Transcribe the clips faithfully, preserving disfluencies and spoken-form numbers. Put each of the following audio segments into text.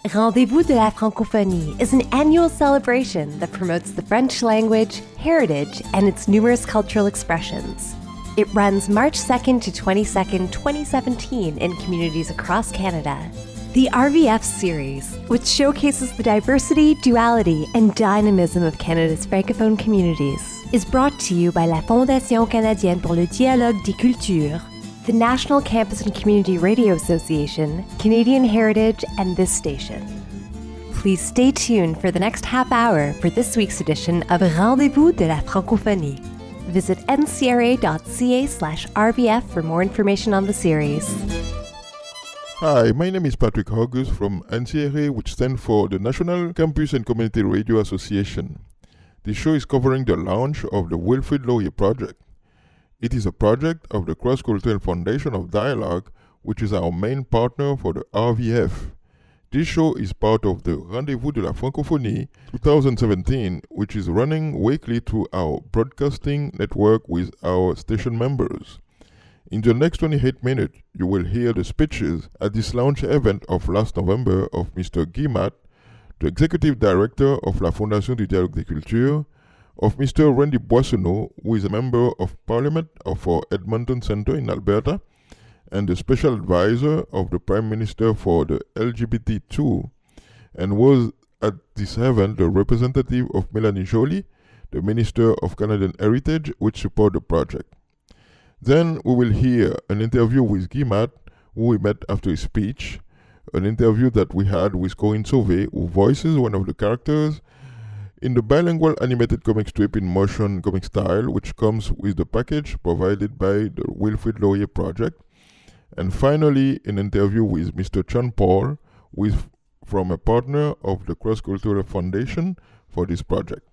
Rendez-vous de la Francophonie is an annual celebration that promotes the French language, heritage, and its numerous cultural expressions. It runs March second to twenty-second, twenty seventeen in communities across Canada. The R V F series, which showcases the diversity, duality, and dynamism of Canada's francophone communities, is brought to you by la Fondation canadienne pour le dialogue des cultures, the National Campus and Community Radio Association, Canadian Heritage, and this station. Please stay tuned for the next half hour for this week's edition of Rendez-vous de la Francophonie. Visit n c r a dot c a slash r v f for more information on the series. Hi, my name is Patrick August from N C R A, which stands for the National Campus and Community Radio Association. This show is covering the launch of the Wilfrid Laurier Project. It is a project of the Cross-Cultural Foundation of Dialogue, which is our main partner for the R V F. This show is part of the Rendez-vous de la Francophonie twenty seventeen, which is running weekly through our broadcasting network with our station members. In the next twenty-eight minutes, you will hear the speeches at this launch event of last November of Mister Guy Mat, the Executive Director of la Fondation du Dialogue des Cultures, of Mister Randy Boissonneau, who is a Member of Parliament for Edmonton Centre in Alberta, and the Special Advisor of the Prime Minister for the L G B T two, and was at this event the representative of Mélanie Joly, the Minister of Canadian Heritage, which support the project. Then we will hear an interview with Guy Mat, who we met after his speech, an interview that we had with Corinne Sauvé, who voices one of the characters in the bilingual animated comic strip in motion comic style, which comes with the package provided by the Wilfrid Laurier Project. And finally, an interview with Mister John Paul, who is from a partner of the Cross-Cultural Foundation for this project.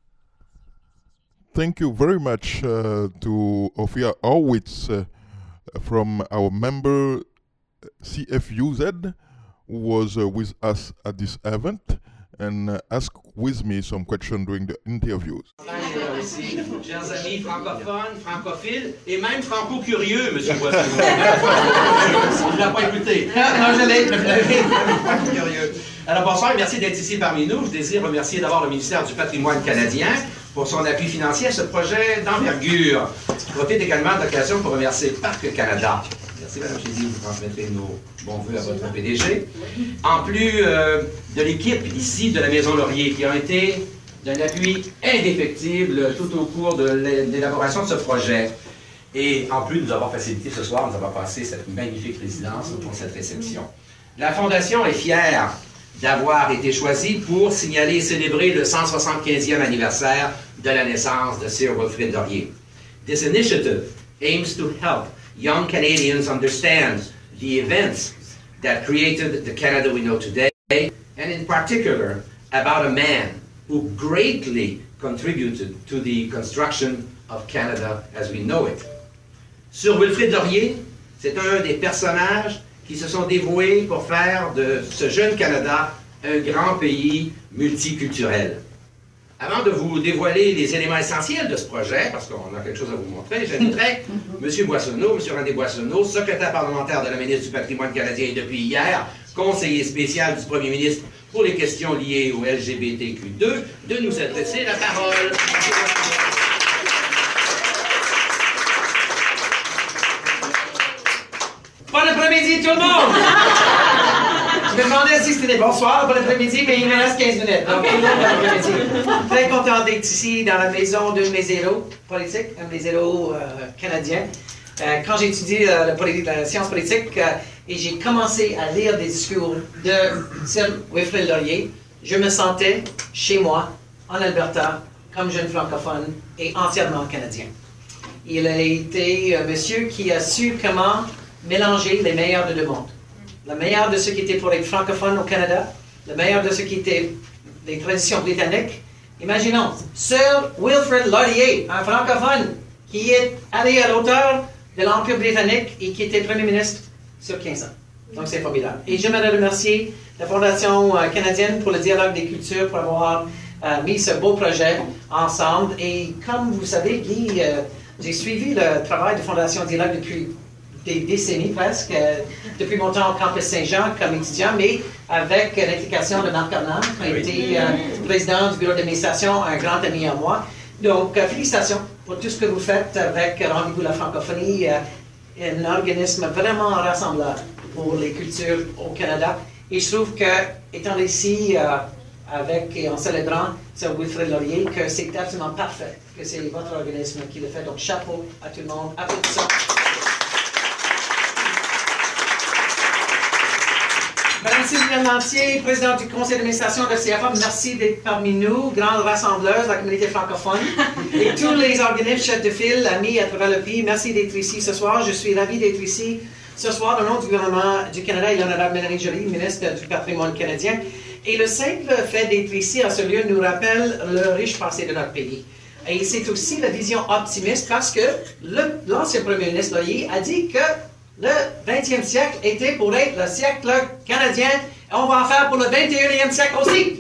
Thank you very much uh, to Ophia Horwitz uh, from our member C F U Z, who was uh, with us at this event and uh, asked with me some questions during the interviews. Aussi, chers amis francophones, francophiles et même franco-curieux, M. Boissonneau. Je ne l'ai pas écouté. Non, je l'ai, je l'ai. Curieux. Alors bonsoir et merci d'être ici parmi nous. Je désire remercier d'abord le ministère du Patrimoine canadien pour son appui financier à ce projet d'envergure. Je profite également de l'occasion pour remercier Parc Canada. Merci, Mme Chézy, vous transmettrez nos bons vœux à votre P D G. En plus euh, de l'équipe ici de la Maison Laurier qui a été d'un appui indéfectible tout au cours de l'élaboration de ce projet. Et en plus de nous avoir facilité ce soir, nous avons passé cette magnifique résidence pour cette réception. La Fondation est fière d'avoir été choisie pour signaler et célébrer le cent soixante-quinzième anniversaire de la naissance de Sir Wilfrid Laurier. This initiative aims to help young Canadians understand the events that created the Canada we know today, and in particular about a man who greatly contributed to the construction of Canada as we know it. Sir Wilfrid Laurier, c'est un des personnages qui se sont dévoués pour faire de ce jeune Canada un grand pays multiculturel. Avant de vous dévoiler les éléments essentiels de ce projet, parce qu'on a quelque chose à vous montrer, j'inviterai M. Boissonneau, M. Randy Boissonneau, secrétaire parlementaire de la ministre du Patrimoine canadien et depuis hier, conseiller spécial du premier ministre pour les questions liées au L G B T Q deux, de nous adresser la parole. Bon après-midi tout le monde! Je me demandais si c'était bonsoir, bon après-midi, mais il me reste quinze minutes. Donc, tout le monde, bon après-midi. Très content d'être ici dans la maison de mes héros politiques, un de mes héros euh, canadiens. Euh, quand j'ai étudié euh, la, la science politique euh, et j'ai commencé à lire des discours de Sir Wilfrid Laurier, je me sentais chez moi, en Alberta, comme jeune francophone et entièrement canadien. Il a été un monsieur qui a su comment mélanger les meilleurs de deux mondes. Le meilleur de ce qui était pour les francophones au Canada, le meilleur de ce qui était des traditions britanniques. Imaginons, Sir Wilfrid Laurier, un francophone qui est allé à l'auteur de l'Empire britannique et qui était Premier ministre sur quinze ans. Donc c'est formidable. Et j'aimerais remercier la Fondation canadienne pour le dialogue des cultures pour avoir euh, mis ce beau projet ensemble. Et comme vous savez, Guy, euh, j'ai suivi le travail de Fondation Dialogue depuis des décennies presque, euh, depuis mon temps au campus Saint-Jean comme étudiant, mais avec euh, l'implication de Marc Arnand, qui a été euh, président du bureau d'administration, un grand ami à moi. Donc, euh, félicitations pour tout ce que vous faites avec Rendez-vous la francophonie, euh, un organisme vraiment rassembleur pour les cultures au Canada. Et je trouve que, étant ici, euh, avec et en célébrant Sir Wilfrid Laurier, que c'est absolument parfait, que c'est votre organisme qui le fait. Donc, chapeau à tout le monde. Applaudissons. Madame Sylviane Lantier, présidente du conseil d'administration de C F A, merci d'être parmi nous, grande rassembleuse de la communauté francophone. Et tous les organismes, chefs de file, amis à travers le pays, merci d'être ici ce soir. Je suis ravi d'être ici ce soir au nom du gouvernement du Canada et l'honorable Mélanie Joly, ministre du patrimoine canadien. Et le simple fait d'être ici à ce lieu nous rappelle le riche passé de notre pays. Et c'est aussi la vision optimiste parce que l'ancien premier ministre Laurier a dit que le vingtième siècle était pour être le siècle canadien et on va en faire pour le vingt et unième siècle aussi.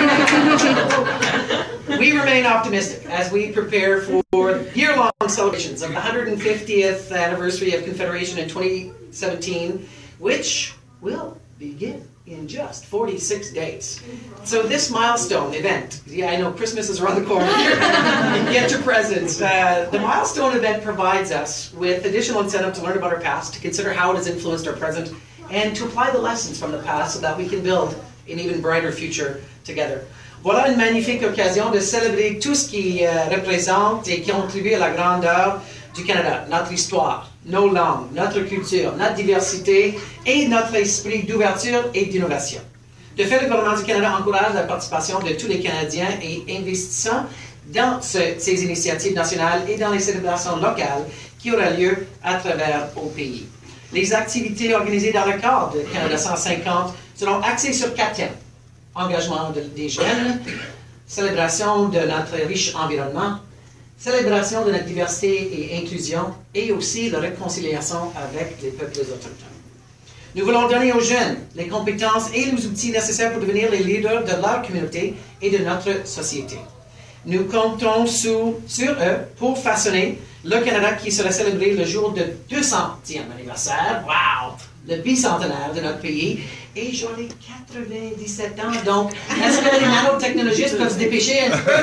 We remain optimistic as we prepare for year-long celebrations of the one hundred fiftieth anniversary of Confederation in twenty seventeen, which will begin in just forty-six days. So this milestone event, yeah, I know Christmas is around the corner. Get your presents. Uh, the milestone event provides us with additional incentive to learn about our past, to consider how it has influenced our present, and to apply the lessons from the past so that we can build an even brighter future together. Voilà une magnifique occasion de célébrer tout ce qui euh, représente et qui contribue à la grandeur du Canada, notre histoire, nos langues, notre culture, notre diversité et notre esprit d'ouverture et d'innovation. De fait, le gouvernement du Canada encourage la participation de tous les Canadiens et investissants dans ce, ces initiatives nationales et dans les célébrations locales qui auront lieu à travers au pays. Les activités organisées dans le cadre de Canada cent cinquante seront axées sur quatre thèmes. Engagement de, des jeunes, célébration de notre riche environnement, célébration de notre diversité et inclusion, et aussi la réconciliation avec les peuples autochtones. Nous voulons donner aux jeunes les compétences et les outils nécessaires pour devenir les leaders de leur communauté et de notre société. Nous comptons sur, sur eux pour façonner le Canada qui sera célébré le jour de deux centième anniversaire. Wow! Le bicentenaire de notre pays. Et j'en ai quatre-vingt-dix-sept ans, donc est-ce que les nanotechnologistes peuvent se dépêcher un petit peu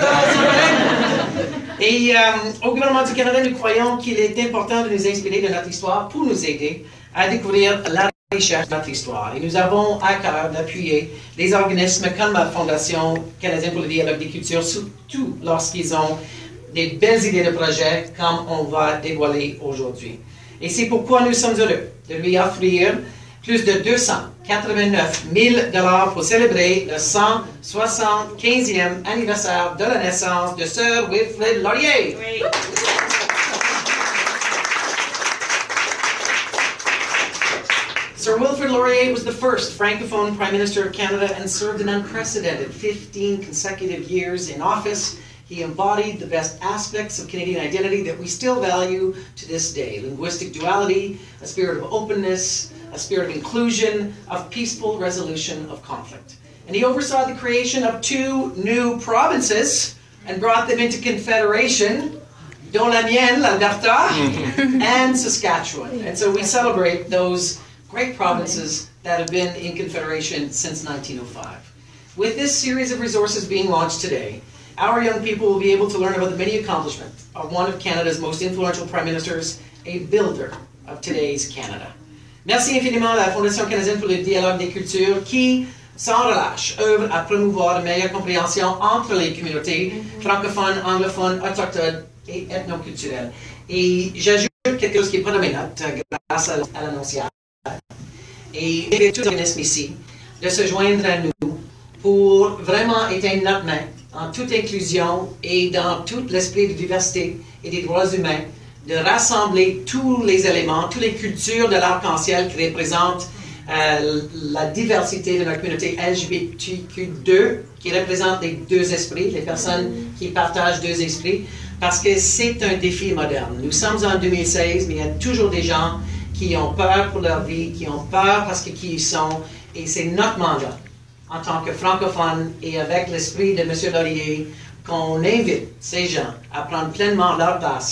dans Et euh, au gouvernement du Canada, nous croyons qu'il est important de nous inspirer de notre histoire pour nous aider à découvrir la richesse de notre histoire. Et nous avons à cœur d'appuyer les organismes comme la Fondation canadienne pour le dialogue des cultures, surtout lorsqu'ils ont des belles idées de projets comme on va dévoiler aujourd'hui. Et c'est pourquoi nous sommes heureux de lui offrir plus de deux cent quatre-vingt-neuf mille dollars pour célébrer le cent soixante-quinzième anniversaire de la naissance de Sir Wilfrid Laurier. Oui. Sir Wilfrid Laurier was the first Francophone Prime Minister of Canada and served an unprecedented fifteen consecutive years in office. He embodied the best aspects of Canadian identity that we still value to this day. Linguistic duality, a spirit of openness, a spirit of inclusion, of peaceful resolution of conflict. And he oversaw the creation of two new provinces and brought them into confederation, dont la mienne, l'Alberta, and Saskatchewan. And so we celebrate those great provinces that have been in confederation since nineteen oh five. With this series of resources being launched today, our young people will be able to learn about the many accomplishments of one of Canada's most influential prime ministers, a builder of today's Canada. Merci infiniment à la Fondation canadienne pour le dialogue des cultures qui, sans relâche, œuvre à promouvoir une meilleure compréhension entre les communautés francophones, anglophones, autochtones et ethnoculturelles. Et j'ajoute quelque chose qui est pas de mes notes grâce à l'annonciateur. Et j'invite tous les organismes ici de se joindre à nous pour vraiment éteindre notre main en toute inclusion et dans tout l'esprit de diversité et des droits humains, de rassembler tous les éléments, toutes les cultures de l'arc-en-ciel qui représentent euh, la diversité de notre communauté L G B T Q deux, qui représente les deux esprits, les personnes qui partagent deux esprits, parce que c'est un défi moderne. Nous sommes en deux mille seize, mais il y a toujours des gens qui ont peur pour leur vie, qui ont peur parce que qui ils sont, et c'est notre mandat en tant que francophone et avec l'esprit de M. Laurier qu'on invite ces gens à prendre pleinement leur place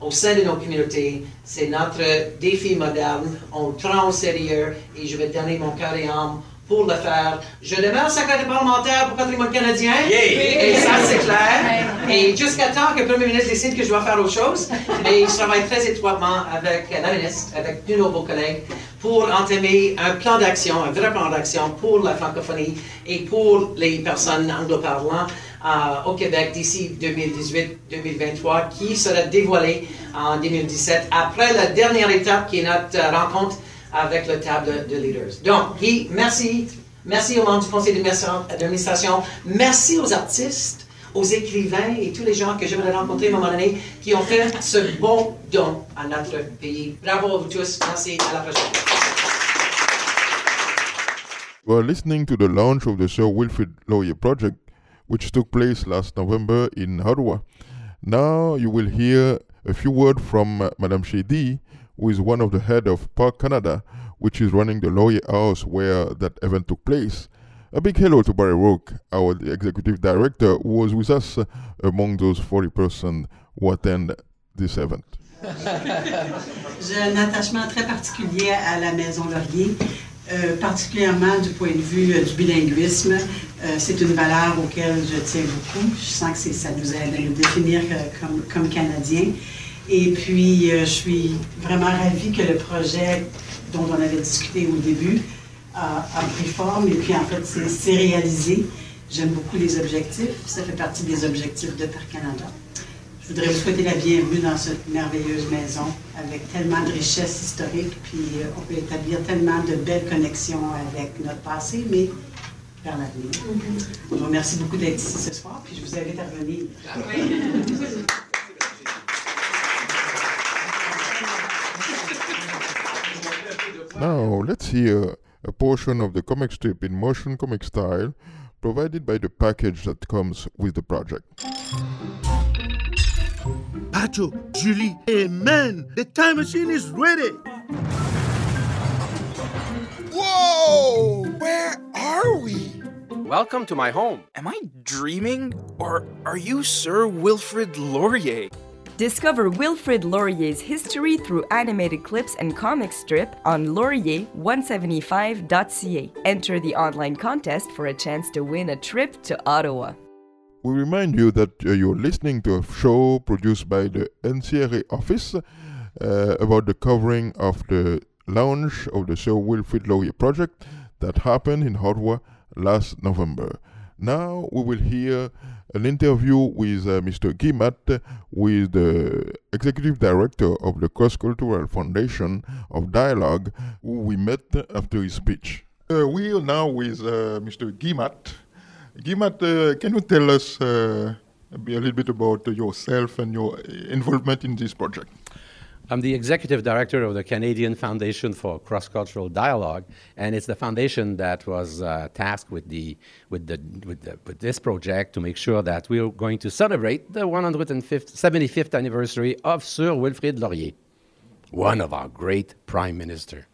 au sein de nos communautés. C'est notre défi moderne. On le prend au sérieux et je vais donner mon cœur et âme pour le faire. Je demeure secrétaire parlementaire pour patrimoine canadien. Yeah. Et ça, c'est clair. Et jusqu'à temps que le premier ministre décide que je dois faire autre chose. Mais je travaille très étroitement avec la ministre, avec tous nos beaux collègues, pour entamer un plan d'action, un vrai plan d'action pour la francophonie et pour les personnes anglo-parlantes euh, au Québec d'ici deux mille dix-huit deux mille vingt-trois, qui sera dévoilé en deux mille dix-sept, après la dernière étape qui est notre euh, rencontre avec le table de, de leaders. Donc, Guy, merci. Merci aux membres du conseil d'administration. Merci aux artistes, aux écrivains et tous les gens que j'aimerais rencontrer à un moment donné qui ont fait ce bon don à notre pays. Bravo à vous tous. Merci. À la prochaine. We are listening to the launch of the Sir Wilfrid Laurier project, which took place last November in Ottawa. Now you will hear a few words from uh, Madame Shady, who is one of the head of Park Canada, which is running the Laurier House where that event took place. A big hello to Barry Roque, our executive director, who was with us uh, among those forty persons who attend this event. J'ai un attachement très particulier à la Maison Laurier, euh, particulièrement du point de vue euh, du bilinguisme. Euh, c'est une valeur auquel je tiens beaucoup. Je sens que c'est, ça nous aide à nous définir euh, comme, comme Canadiens. Et puis, euh, je suis vraiment ravie que le projet dont on avait discuté au début a, a pris forme et puis en fait, c'est, c'est réalisé. J'aime beaucoup les objectifs. Ça fait partie des objectifs de Parc Canada. Je voudrais vous souhaiter la bienvenue dans cette merveilleuse maison avec tellement de richesses historiques, puis euh, on peut établir tellement de belles connexions avec notre passé, mais vers l'avenir. Mm-hmm. Je vous remercie beaucoup d'être ici ce soir, puis je vous invite à revenir. Now, let's hear a portion of the comic strip in motion comic style provided by the package that comes with the project. Pacho, Julie, amen! The time machine is ready! Whoa! Where are we? Welcome to my home. Am I dreaming? Or are you Sir Wilfrid Laurier? Discover Wilfrid Laurier's history through animated clips and comic strip on laurier one seventy-five dot c a. Enter the online contest for a chance to win a trip to Ottawa. We remind you that uh, you're listening to a show produced by the N C R A office uh, about the covering of the launch of the Sir Wilfrid Laurier project that happened in Ottawa last November. Now we will hear an interview with uh, Mister Guy Matt, who is the Executive Director of the Cross-Cultural Foundation of Dialogue, who we met after his speech. Uh, we are now with uh, Mister Guy Matt. Guy Matt, uh, can you tell us uh, a little bit about yourself and your involvement in this project? I'm the executive director of the Canadian Foundation for Cross-Cultural Dialogue, and it's the foundation that was uh, tasked with the with the with the with this project to make sure that we're going to celebrate the one hundred seventy-fifth anniversary of Sir Wilfrid Laurier, one of our great prime minister.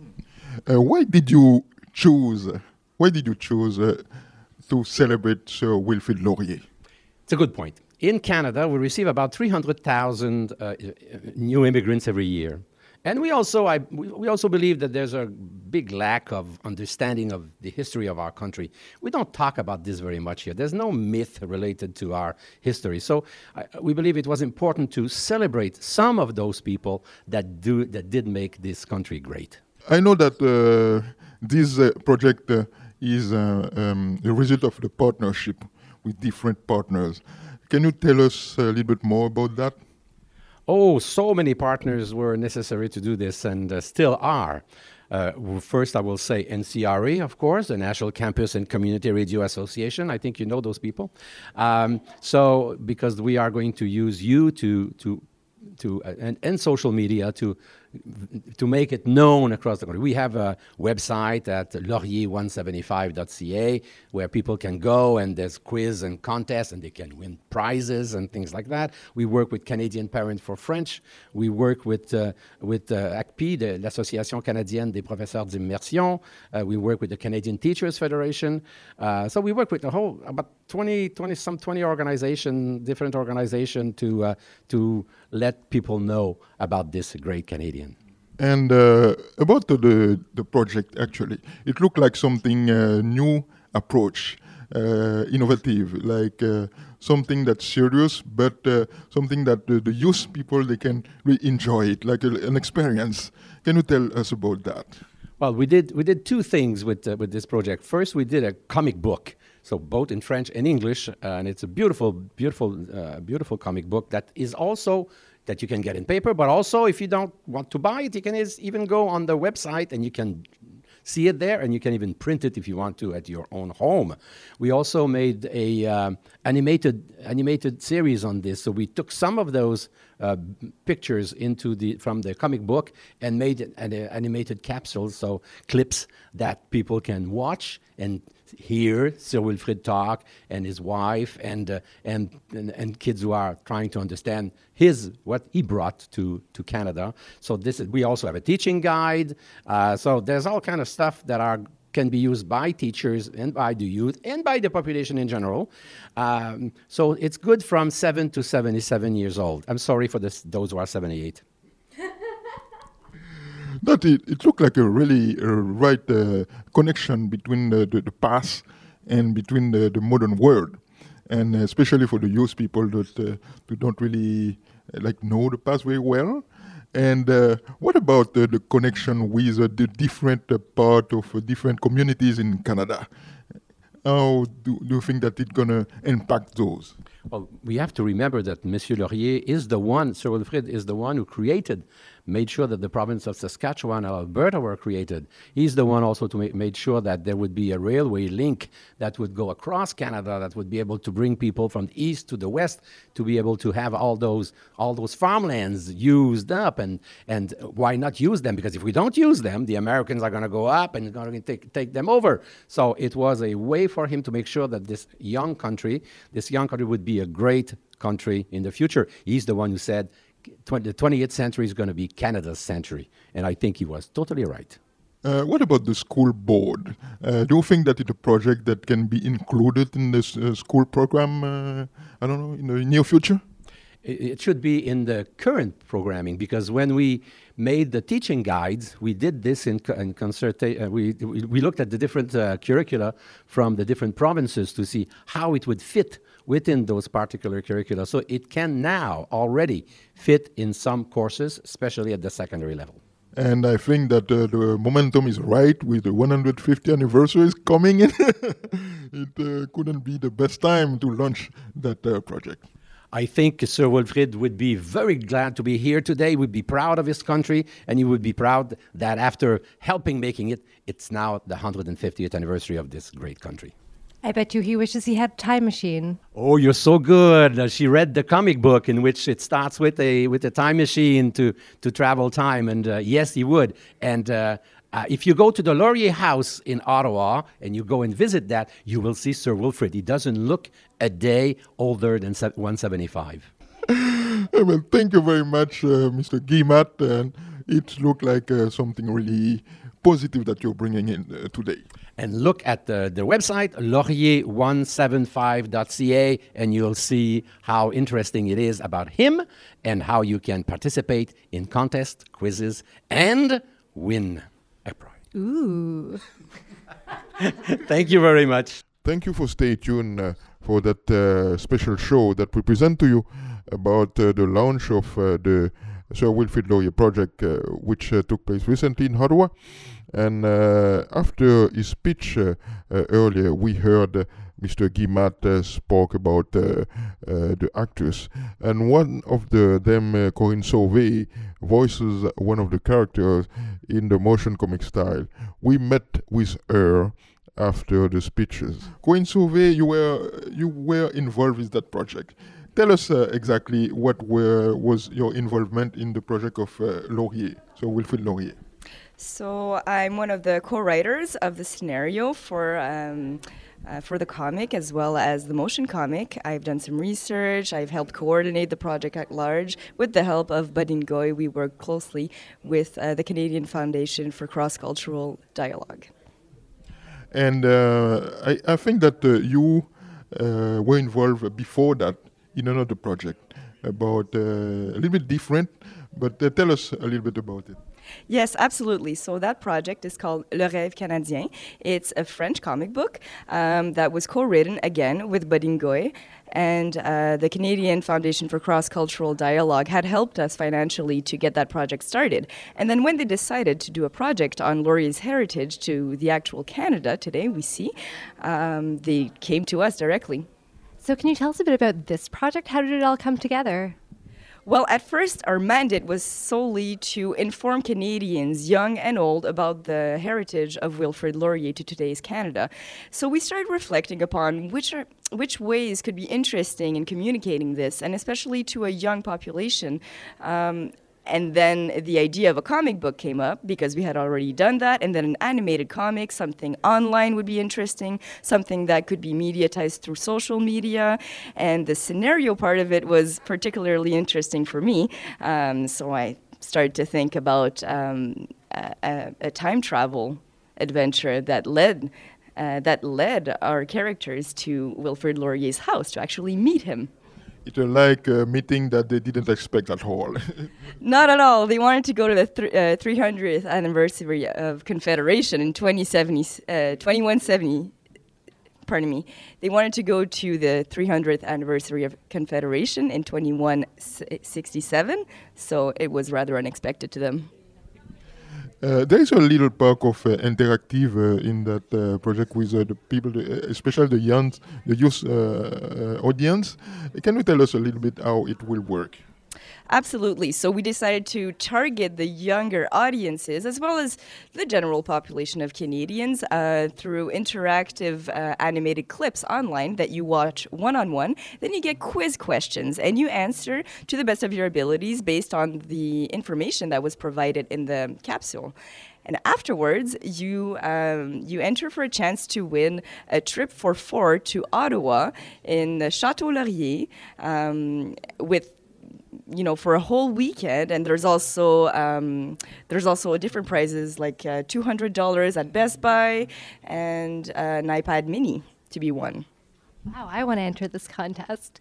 Uh, why did you choose? Why did you choose uh, to celebrate Sir Wilfrid Laurier? It's a good point. In Canada, we receive about three hundred thousand uh, new immigrants every year. And we also, I, we, we also believe that there's a big lack of understanding of the history of our country. We don't talk about this very much here. There's no myth related to our history. So uh, we believe it was important to celebrate some of those people that, do, that did make this country great. I know that uh, this uh, project uh, is uh, um, the result of the partnership with different partners. Can you tell us a little bit more about that? Oh, so many partners were necessary to do this and uh, still are. Uh, first, I will say N C R A, of course, the National Campus and Community Radio Association. I think you know those people. Um, so, because we are going to use you to to to uh, and, and social media to to make it known across the country. We have a website at laurier one seventy-five dot c a where people can go and there's quiz and contests and they can win prizes and things like that. We work with Canadian Parents for French. We work with uh, with uh, A C P I, the, l'Association Canadienne des Professeurs d'Immersion. Uh, we work with the Canadian Teachers Federation. Uh, so we work with the whole, about twenty, twenty, some twenty organization, different organization to uh, to let people know about this great Canadian. And uh, about the, the the project, actually, it looked like something uh, new approach, uh, innovative, like uh, something that's serious, but uh, something that the, the youth people, they can really enjoy it, like a, an experience. Can you tell us about that? Well, we did we did two things with uh, with this project. First, we did a comic book, so both in French and English, uh, and it's a beautiful, beautiful, uh, beautiful comic book that is also that you can get in paper, but also if you don't want to buy it, you can is, even go on the website and you can see it there, and you can even print it if you want to at your own home. We also made a um, animated animated series on this, so we took some of those uh, pictures into the from the comic book and made an, an animated capsules, so clips that people can watch and hear Sir Wilfrid talk, and his wife, and, uh, and and and kids who are trying to understand his what he brought to to Canada. So this is, we also have a teaching guide. Uh, so there's all kind of stuff that are can be used by teachers and by the youth and by the population in general. Um, so it's good from seven to seventy-seven years old. I'm sorry for this, those who are seventy-eight. That it, it looked like a really uh, right uh, connection between the, the, the past and between the, the modern world, and especially for the youth people that uh, who don't really uh, like know the past very well. And uh, what about uh, the connection with uh, the different uh, part of uh, different communities in Canada? How do, do you think that it's going to impact those? Well, we have to remember that Monsieur Laurier is the one, Sir Wilfrid is the one who created, made sure that the province of Saskatchewan and Alberta were created. He's the one also to make made sure that there would be a railway link that would go across Canada, that would be able to bring people from the east to the west, to be able to have all those all those farmlands used up. And and why not use them? Because if we don't use them, the Americans are going to go up and going to take take them over. So it was a way for him to make sure that this young country, this young country would be a great country in the future. He's the one who said the twentieth century is going to be Canada's century, and I think he was totally right. Uh, what about the school board? Uh, do you think that it's a project that can be included in this uh, school program, uh, I don't know, in the near future? It, it should be in the current programming, because when we made the teaching guides, we did this in, in concertation. Uh, we, we, we looked at the different uh, curricula from the different provinces to see how it would fit within those particular curricula. So it can now already fit in some courses, especially at the secondary level. And I think that uh, the momentum is right with the one hundred fiftieth anniversary is coming in. It uh, couldn't be the best time to launch that uh, project. I think Sir Wilfrid would be very glad to be here today. He would be proud of his country, and he would be proud that after helping making it, it's now the one hundred fiftieth anniversary of this great country. I bet you he wishes he had a time machine. Oh, you're so good. Uh, she read the comic book in which it starts with a with a time machine to, to travel time. And uh, yes, he would. And uh, uh, if you go to the Laurier House in Ottawa and you go and visit that, you will see Sir Wilfrid. He doesn't look a day older than one seventy-five. Well, thank you very much, uh, Mister Guillemot. And it looked like uh, something really positive that you're bringing in uh, today. And look at the, the website, laurier one seventy-five dot c a, and you'll see how interesting it is about him and how you can participate in contests, quizzes, and win a prize. Ooh. Thank you very much. Thank you for staying tuned uh, for that uh, special show that we present to you about uh, the launch of uh, the Sir Wilfrid Laurier project, uh, which uh, took place recently in Ottawa. And uh, after his speech uh, uh, earlier, we heard uh, Mister Guillemot uh, spoke about uh, uh, the actors. And one of the them, uh, Corinne Sauvé, voices one of the characters in the motion comic style. We met with her after the speeches. Corinne Sauvé, you were, you were involved with that project. tell us uh, exactly what were, was your involvement in the project of uh, Laurier, so Wilfrid Laurier. So I'm one of the co-writers of the scenario for um, uh, for the comic as well as the motion comic. I've done some research. I've helped coordinate the project at large. With the help of Bodine Goy, we work closely with uh, the Canadian Foundation for Cross-Cultural Dialogue. And uh, I, I think that uh, you uh, were involved before that in another project about uh, a little bit different, but uh, tell us a little bit about it. Yes, absolutely. So that project is called Le Rêve Canadien. It's a French comic book um, that was co-written again with Bodine Goy, and uh, the Canadian Foundation for Cross-Cultural Dialogue had helped us financially to get that project started. And then when they decided to do a project on Laurier's heritage to the actual Canada today, we see, um, they came to us directly. So can you tell us a bit about this project? How did it all come together? Well, at first, our mandate was solely to inform Canadians, young and old, about the heritage of Wilfrid Laurier to today's Canada. So we started reflecting upon which are, which ways could be interesting in communicating this, and especially to a young population. Um, And then the idea of a comic book came up because we had already done that. And then an animated comic, something online would be interesting, something that could be mediatized through social media. And the scenario part of it was particularly interesting for me. Um, so I started to think about um, a, a time travel adventure that led uh, that led our characters to Wilfrid Laurier's house to actually meet him. It's like a meeting that they didn't expect at all. Not at all. They wanted to go to the th- uh, three hundredth anniversary of Confederation in twenty seventy, uh, twenty-one seventy. Pardon me. They wanted to go to the three hundredth anniversary of Confederation in twenty-one sixty-seven, so it was rather unexpected to them. Uh, there is a little part of uh, interactive uh, in that uh, project with uh, the people, the, especially the young, the youth uh, uh, audience. Can you tell us a little bit how it will work? Absolutely. So we decided to target the younger audiences as well as the general population of Canadians uh, through interactive uh, animated clips online that you watch one-on-one. Then you get quiz questions and you answer to the best of your abilities based on the information that was provided in the capsule. And afterwards, you um, you enter for a chance to win a trip for four to Ottawa in Château Laurier um, with you know, for a whole weekend, and there's also um, there's also different prizes like uh, two hundred dollars at Best Buy and uh, an iPad Mini to be won. Wow, I want to enter this contest.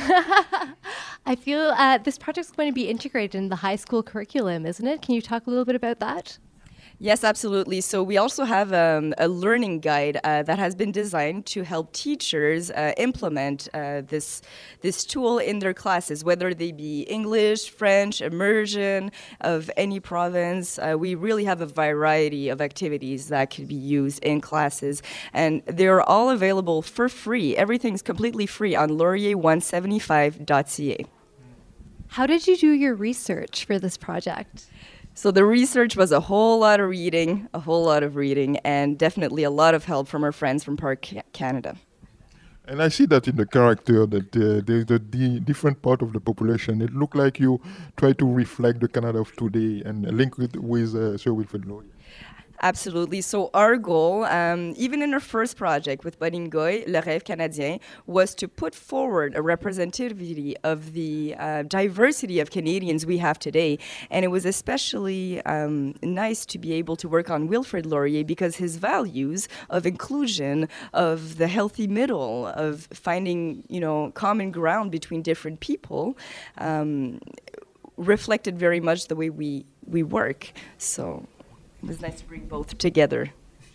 I feel uh, this project's going to be integrated in the high school curriculum, isn't it? Can you talk a little bit about that? Yes, absolutely. So we also have um, a learning guide uh, that has been designed to help teachers uh, implement uh, this this tool in their classes, whether they be English, French, immersion of any province. Uh, we really have a variety of activities that could be used in classes, and they're all available for free. Everything's completely free on laurier one seventy-five dot c a. How did you do your research for this project? So the research was a whole lot of reading, a whole lot of reading, and definitely a lot of help from our friends from Park Canada. And I see that in the character that uh, there's a d- different part of the population. It looked like you try to reflect the Canada of today and link it with uh, Sir Wilfrid Laurier. Absolutely. So our goal, um, even in our first project with Bodine Goy, Le Rêve Canadien, was to put forward a representativity of the uh, diversity of Canadians we have today. And it was especially um, nice to be able to work on Wilfrid Laurier because his values of inclusion, of the healthy middle, of finding, you know, common ground between different people, um, reflected very much the way we, we work. So it was nice to bring both together.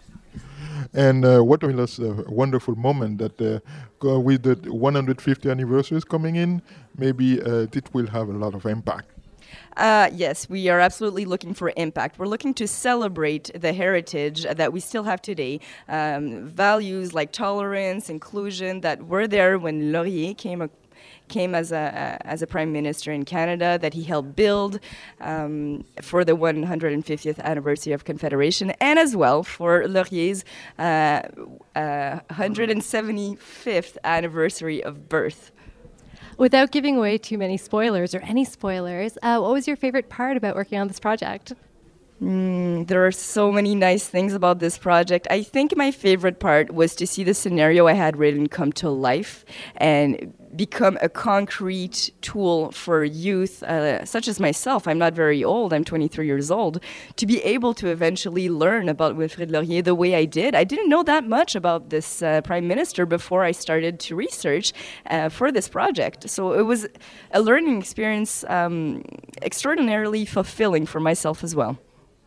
And uh, what was a wonderful moment that uh, go with the one hundred fiftieth anniversaries coming in, maybe uh, it will have a lot of impact. Uh, yes, we are absolutely looking for impact. We're looking to celebrate the heritage that we still have today. Um, values like tolerance, inclusion that were there when Laurier came a- came as a uh, as a prime minister in Canada, that he helped build um, for the one hundred fiftieth anniversary of Confederation, and as well for Laurier's uh, uh, one hundred seventy-fifth anniversary of birth. Without giving away too many spoilers or any spoilers, uh, what was your favorite part about working on this project? Mm, there are so many nice things about this project. I think my favorite part was to see the scenario I had written come to life and become a concrete tool for youth, uh, such as myself. I'm not very old, I'm twenty-three years old, to be able to eventually learn about Wilfrid Laurier the way I did. I didn't know that much about this uh, Prime Minister before I started to research uh, for this project. So it was a learning experience um, extraordinarily fulfilling for myself as well.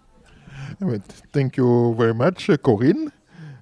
Thank you very much, uh, Corinne.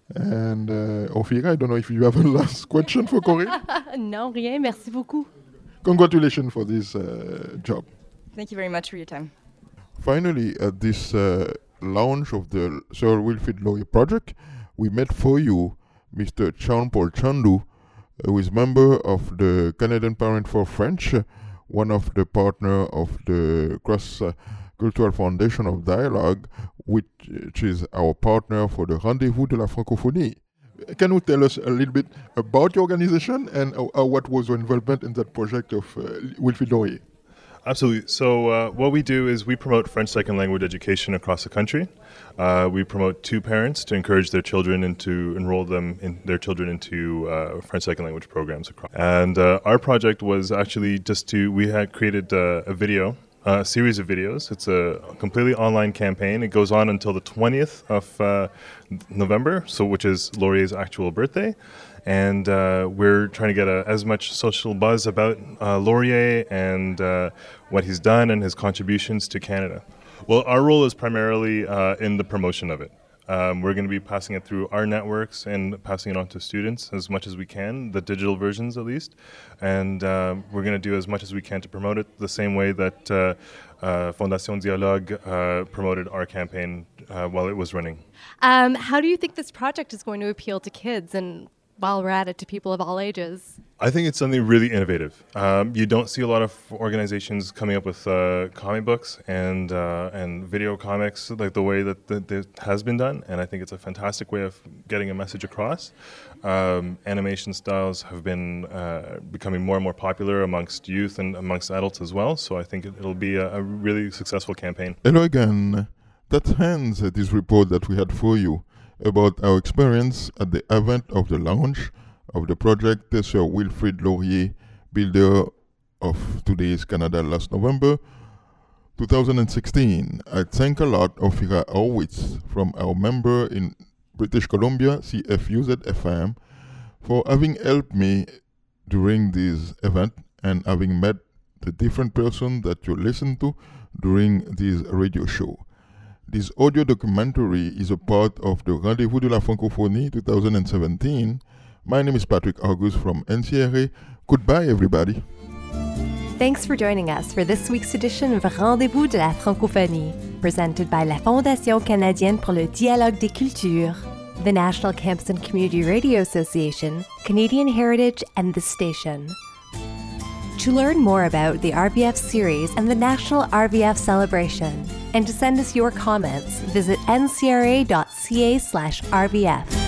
And uh, Ophira, I don't know if you have a last question for Corinne. Non, rien. Merci beaucoup. Congratulations for this uh, job. Thank you very much for your time. Finally, at this uh, launch of the Sir Wilfrid Laurier project, we met for you Mister Jean-Paul Chandu, who is member of the Canadian Parent for French, one of the partner of the Cross uh, Cultural Foundation of Dialogue, which is our partner for the Rendez-vous de la Francophonie. Can you tell us a little bit about your organization and uh, uh, what was your involvement in that project of uh, Wilfrid Laurier? Absolutely. So uh, what we do is we promote French second language education across the country. Uh, we promote to parents to encourage their children and to enroll them in their children into uh, French second language programs across. And uh, our project was actually just to, we had created uh, a video a series of videos. It's a completely online campaign. It goes on until the twentieth of uh, November, so which is Laurier's actual birthday. And uh, we're trying to get a, as much social buzz about uh, Laurier and uh, what he's done and his contributions to Canada. Well, our role is primarily uh, in the promotion of it. Um, we're going to be passing it through our networks and passing it on to students as much as we can, the digital versions at least. And uh, we're going to do as much as we can to promote it the same way that uh, uh, Fondation Dialogue uh, promoted our campaign uh, while it was running. Um, how do you think this project is going to appeal to kids and, while we're at it, to people of all ages? I think it's something really innovative. Um, you don't see a lot of organizations coming up with uh, comic books and uh, and video comics like the way that, that it has been done, and I think it's a fantastic way of getting a message across. Um, animation styles have been uh, becoming more and more popular amongst youth and amongst adults as well, so I think it, it'll be a, a really successful campaign. Hello again. That ends uh, this report that we had for you about our experience at the event of the launch of the project uh, Sir Wilfrid Laurier, builder of today's Canada last November two thousand sixteen. I thank a lot Ophira Horwitz from our member in British Columbia, C F U Z F M, for having helped me during this event and having met the different person that you listen to during this radio show. This audio documentary is a part of the Rendez-vous de la Francophonie twenty seventeen. My name is Patrick August from N C R A. Goodbye, everybody. Thanks for joining us for this week's edition of Rendez-vous de la Francophonie, presented by la Fondation Canadienne pour le Dialogue des Cultures, the National Campus and Community Radio Association, Canadian Heritage, and the station. To learn more about the R V F series and the National R V F celebration, and to send us your comments, visit n c r a dot c a slash r v f.